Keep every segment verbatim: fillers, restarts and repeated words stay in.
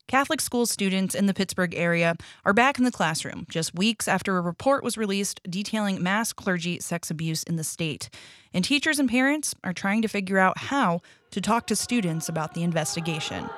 Catholic school students in the Pittsburgh area are back in the classroom just weeks after a report was released detailing mass clergy sex abuse in the state. And teachers and parents are trying to figure out how to talk to students about the investigation.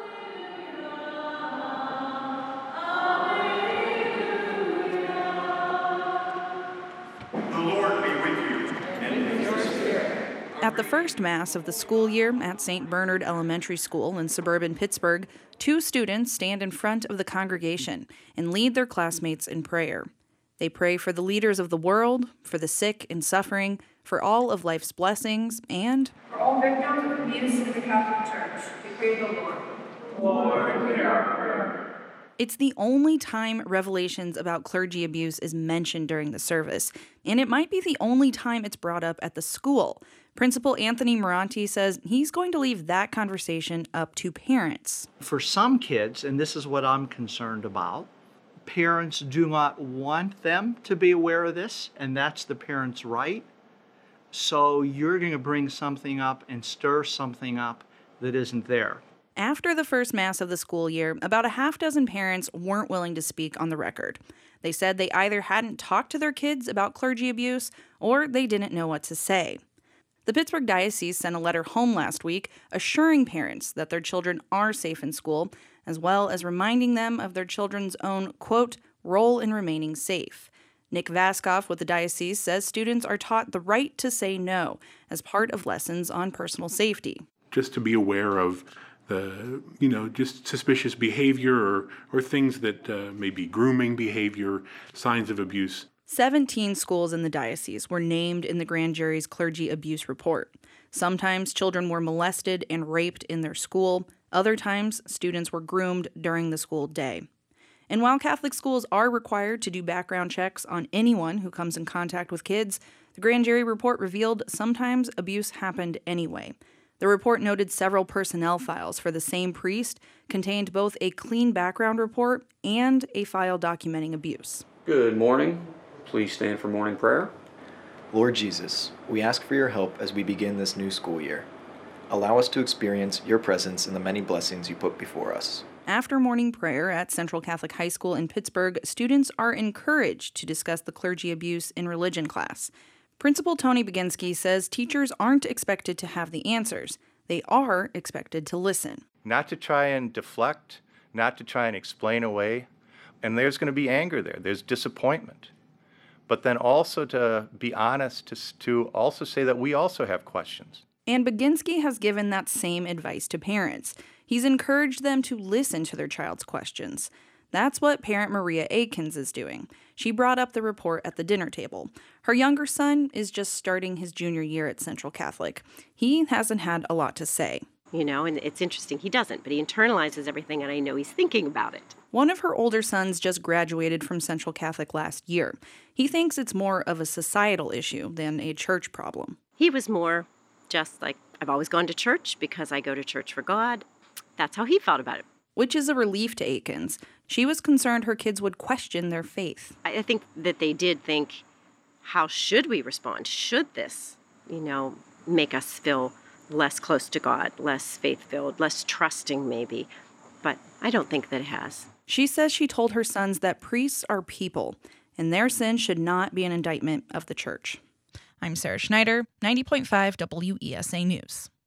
At the first Mass of the school year at Saint Bernard Elementary School in suburban Pittsburgh, two students stand in front of the congregation and lead their classmates in prayer. They pray for the leaders of the world, for the sick and suffering, for all of life's blessings, and for all victims of abuse in the Catholic Church. We pray the Lord. Lord, hear our prayer. It's the only time revelations about clergy abuse is mentioned during the service, and it might be the only time it's brought up at the school. Principal Anthony Moranti says he's going to leave that conversation up to parents. For some kids, and this is what I'm concerned about, parents do not want them to be aware of this, and that's the parent's right. So you're going to bring something up and stir something up that isn't there. After the first Mass of the school year, about a half dozen parents weren't willing to speak on the record. They said they either hadn't talked to their kids about clergy abuse or they didn't know what to say. The Pittsburgh Diocese sent a letter home last week assuring parents that their children are safe in school, as well as reminding them of their children's own, quote, role in remaining safe. Nick Vaskoff with the diocese says students are taught the right to say no as part of lessons on personal safety. Just to be aware of the, you know, just suspicious behavior or, or things that uh, may be grooming behavior, signs of abuse. seventeen schools in the diocese were named in the grand jury's clergy abuse report. Sometimes children were molested and raped in their school. Other times, students were groomed during the school day. And while Catholic schools are required to do background checks on anyone who comes in contact with kids, the grand jury report revealed sometimes abuse happened anyway. The report noted several personnel files for the same priest contained both a clean background report and a file documenting abuse. Good morning. Please stand for morning prayer. Lord Jesus, we ask for your help as we begin this new school year. Allow us to experience your presence and the many blessings you put before us. After morning prayer at Central Catholic High School in Pittsburgh, students are encouraged to discuss the clergy abuse in religion class. Principal Tony Baginski says teachers aren't expected to have the answers. They are expected to listen. Not to try and deflect, not to try and explain away. And there's going to be anger there. There's disappointment. But then also to be honest, to, to also say that we also have questions. And Baginski has given that same advice to parents. He's encouraged them to listen to their child's questions. That's what parent Maria Akins is doing. She brought up the report at the dinner table. Her younger son is just starting his junior year at Central Catholic. He hasn't had a lot to say. You know, and it's interesting. He doesn't, but he internalizes everything, and I know he's thinking about it. One of her older sons just graduated from Central Catholic last year. He thinks it's more of a societal issue than a church problem. He was more just like, I've always gone to church because I go to church for God. That's how he felt about it. Which is a relief to Akins. She was concerned her kids would question their faith. I think that they did think, how should we respond? Should this, you know, make us feel less close to God, less faith-filled, less trusting maybe? But I don't think that it has. She says she told her sons that priests are people, and their sin should not be an indictment of the church. I'm Sarah Schneider, ninety point five W E S A News.